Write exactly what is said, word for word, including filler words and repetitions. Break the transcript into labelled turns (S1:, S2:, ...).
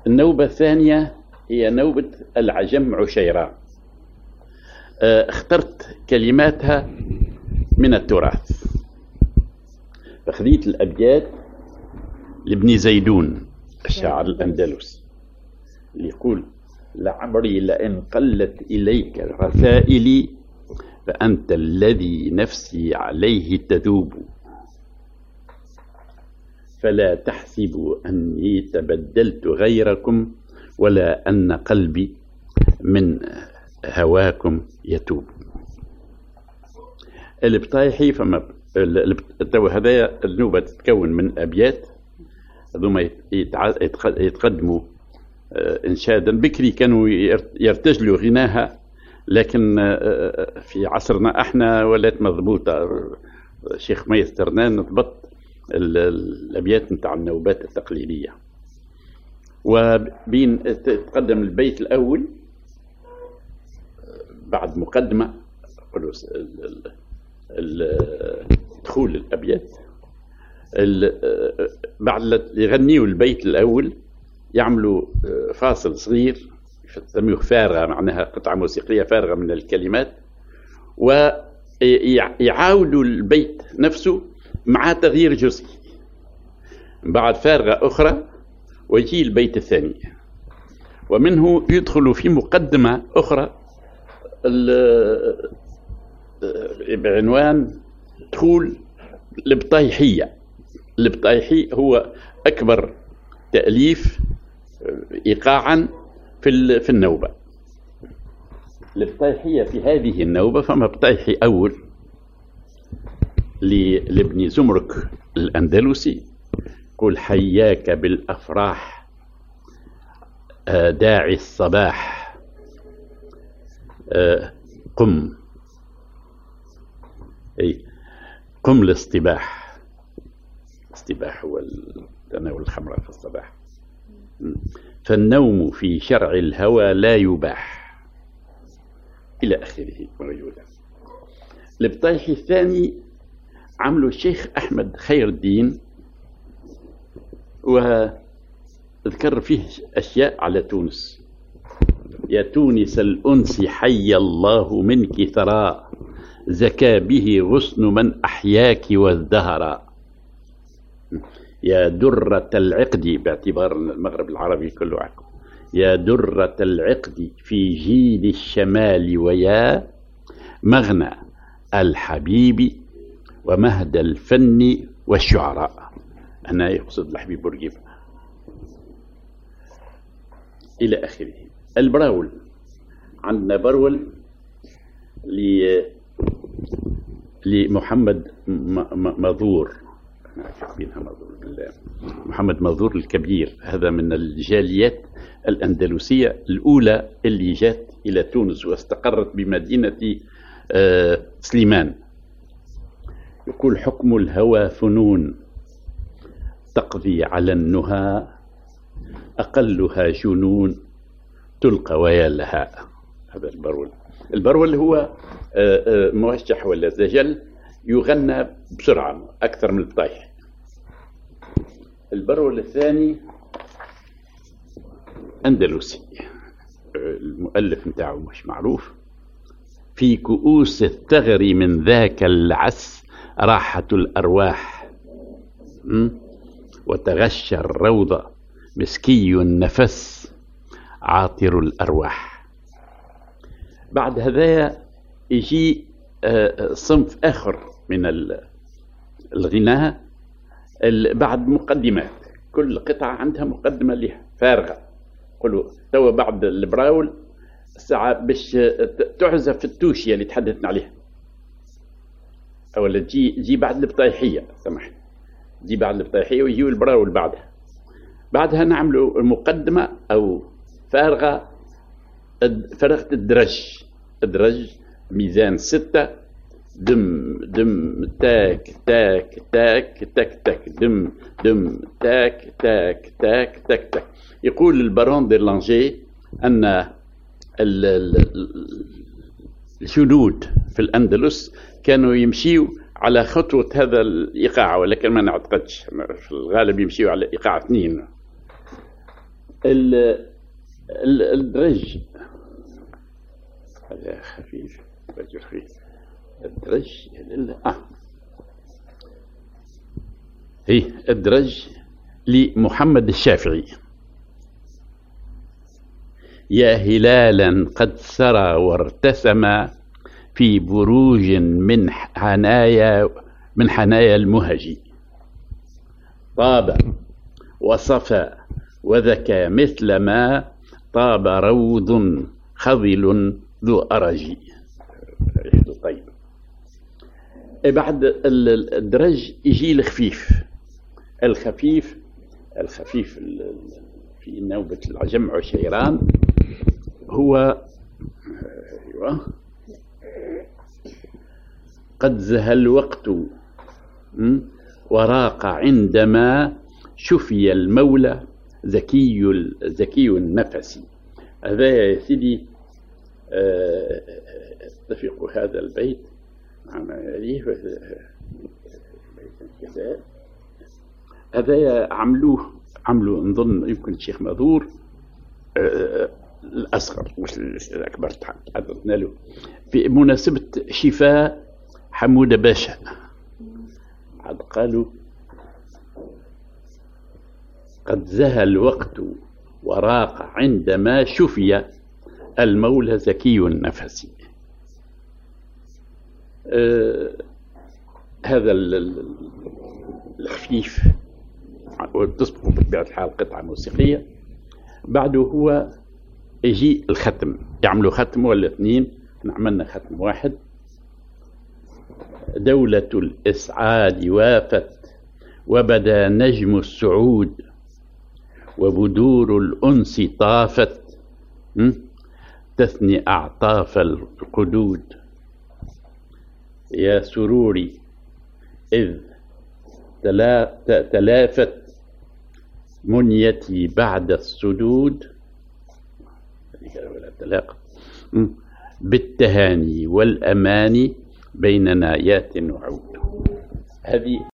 S1: النوبة الثانية هي نوبة العجم عشيران. اخترت كلماتها من التراث، فخذيت الأبيات لابن زيدون الشاعر الأندلسي اللي يقول: لعمري لئن قلت إليك رسائلي فأنت الذي نفسي عليه تذوب، فلا تحسبوا أني تبدلت غيركم ولا أن قلبي من هواكم يتوب. البطايحي فما تو هذايا النوبة تتكون من أبيات هذوما يتقدموا إنشادا. بكري كانوا يرتجلوا غناها، لكن في عصرنا احنا ولات مضبوطة. شيخ ميس ترنان ضبط الأبيات نتاع النوبات التقليدية. وبين تقدم البيت الأول بعد مقدمة دخول الأبيات، بعد يغنيوا البيت الأول يعملوا فاصل صغير يسموه فارغة، معناها قطعة موسيقية فارغة من الكلمات، ويعاودوا البيت نفسه مع تغيير جزئي. بعد فارغة أخرى ويجي البيت الثاني، ومنه يدخل في مقدمة أخرى بعنوان دخول البطايحية. البطايحي هو أكبر تأليف إيقاعا في في النوبة. البطايحية في هذه النوبة فما بطايحي أول لابن زمرك الأندلسي قل: حياك بالأفراح داعي الصباح، قم أي قم الاصطباح. الاصطباح هو تناول الخمر في الصباح. فالنوم في شرع الهوى لا يباح، إلى آخره موجودة. البطايحي الثاني عمله الشيخ أحمد خير الدين، وذكر فيه أشياء على تونس: يا تونس الأنس حي الله منك ثراء، زكى به غصن من أحياك والدهر. يا درة العقد، باعتبار المغرب العربي كله عقد، يا درة العقد في جيد الشمال، ويا مغنى الحبيب ومهد الفن والشعراء. هنا يقصد الحبيب بورقيبة إلى آخره. البراول عندنا برول لمحمد ماذور، محمد ماذور الكبير. هذا من الجاليات الأندلسية الأولى اللي جات إلى تونس واستقرت بمدينة سليمان. يقول: حكم الهوى فنون تقضي على النهى، أقلها جنون تلقى ويا لها. هذا البرول. البرول هو موشح ولا زجل يغنى بسرعة أكثر من البطايح. البرول الثاني أندلسي، المؤلف متاعه مش معروف: في كؤوس الثغر من ذاك العس راحة الأرواح، وتغشى الروضة مسكي النفس عاطر الأرواح. بعد هذا يجي صنف آخر من الغناء بعد مقدمات. كل قطعة عندها مقدمة لها فارغة. قلوا توا بعد البراول الساعة باش تعزف التوشية اللي تحدثنا عليها، أولا تجي تجي بعد البطايحية، سمحت، تجي بعد البطايحية ويجيو البراول بعدها. بعدها نعملوا المقدمة أو فارغة، فرغة الدرج. الدرج ميزان ستة، دم دم تاك تاك تاك تاك تاك، دم دم تاك تاك تاك تاك تاك. يقول البارون دي لانجي أن الجنود في الأندلس كانوا يمشيوا على خطوة هذا الإيقاع، ولكن ما نعتقدش، في الغالب يمشيوا على إيقاع اثنين. الدرج هذا خفيف، رجل خفيف. الدرج آه. هي الدرج لمحمد الشافعي: يا هلالا قد سرى وارتسم في بروج من حنايا من حنايا المهج، طاب وصفى وذكى مثل ما طاب روض خضل ذو أرج. طيب، بعد الدرج يجي الخفيف. الخفيف الخفيف في نوبة الجمع وشيران هو أيوة قد زهى الوقت وراق عندما شفي المولى ذكي ذكي النفس. هذا يا سيدي اتفق هذا البيت هذا عملوه عملوا نظن يمكن الشيخ ماذور الأصغر مش الأكبر تعرضنا له في مناسبة شفاء حمودة باشا. عاد قالوا: قد زهى الوقت وراق عندما شفي المولى ذكي النفس. آه هذا الخفيف وتصبح بطبيعة الحال قطعة موسيقية. بعده هو يجي الختم، يعملوا ختم ولا اثنين، عملنا ختم واحد: دولة الإسعاد وافت وبدا نجم السعود وبدور الأنس طافت تثني أعطاف القدود. يا سروري إذ تلافت منيتي بعد السدود بالتهاني والأماني بين نايات وعود. هذه